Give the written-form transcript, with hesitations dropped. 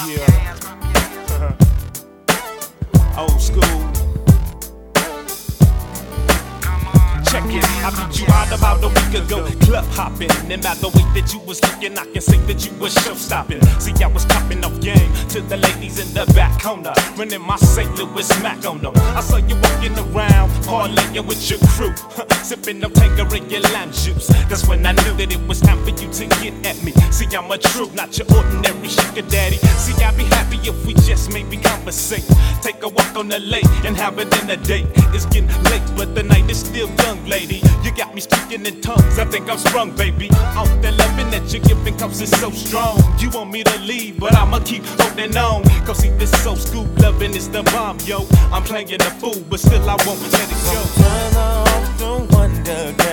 Yeah. Old school. Check it, I beat you out about a week ago. Club hopping, and by the way that you was looking, I can say that you was show stopping. See, I was topping off game to the ladies in the back corner, running my St. Louis Mac on them. I saw you walking around, parlaying with your crew, sipping no Tanqueray and lime juice. That's when I knew that it was time for you to get at me. See, I'm a true, not your ordinary sugar daddy. See, I'd be happy if we just maybe conversate, take a walk on the lake and have it in a date. It's getting late, but the night is still young. Lady, you got me speaking in tongues. I think I'm sprung, baby. Off the loving that you're giving, cause it's so strong. You want me to leave, but I'ma keep holding on. Cause see, this old school loving is the bomb, yo. I'm playing the fool, but still I won't let it go. Turn off the wonder,